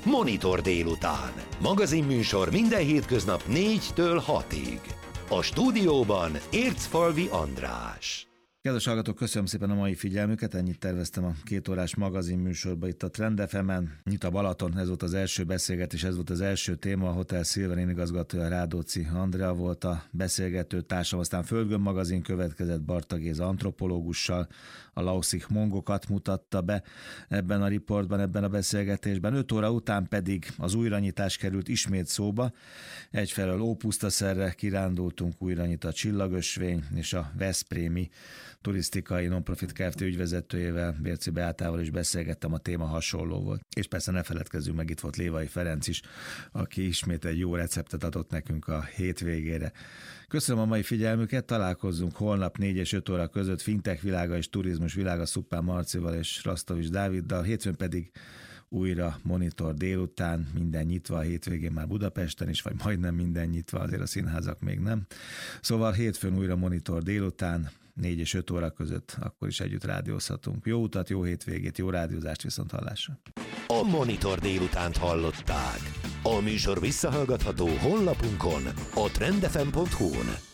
Monitor délután. Magazinműsor minden hétköznap 4-től 6-ig. A stúdióban Ércfalvi András. Kedves hallgatók, köszönöm szépen a mai figyelmüket, ennyit terveztem a 2 órás magazinműsorba itt a Trend FM-en. Nyit a Balaton, ez volt az első beszélgetés, ez volt az első téma, a Hotel Silver igazgatója Rákóczi Andrea volt a beszélgető társam, aztán Földgömb magazin következett Barta Géza antropológussal, a laoszik mongokat mutatta be ebben a riportban, ebben a beszélgetésben. 5 óra után pedig az újranyitás került ismét szóba. Egyfelől Ópusztaszerre kirándultunk, újra nyit a Csillagösvény, és a veszprémi turisztikai non-profit Kft. Ügyvezetőjével, Bérci Beátával is beszélgettem, a téma hasonló volt. És persze ne feledkezzünk meg, itt volt Lévai Ferenc is, aki ismét egy jó receptet adott nekünk a hétvégére. Köszönöm a mai figyelmüket, találkozzunk holnap 4 és 5 óra között Fintech világa és turizmus világa Szuppán Marcival és Rastovics Dáviddal, hétfőn pedig újra Monitor délután, minden nyitva, a hétvégén már Budapesten is, vagy majdnem minden nyitva, azért a színházak még nem. Szóval hétfőn újra Monitor délután, 4 és 5 óra között, akkor is együtt rádiózhatunk. Jó utat, jó hétvégét, jó rádiózást, viszont hallásra. A Monitor délutánt hallották. A műsor visszahallgatható honlapunkon, a trendfm.hu-n.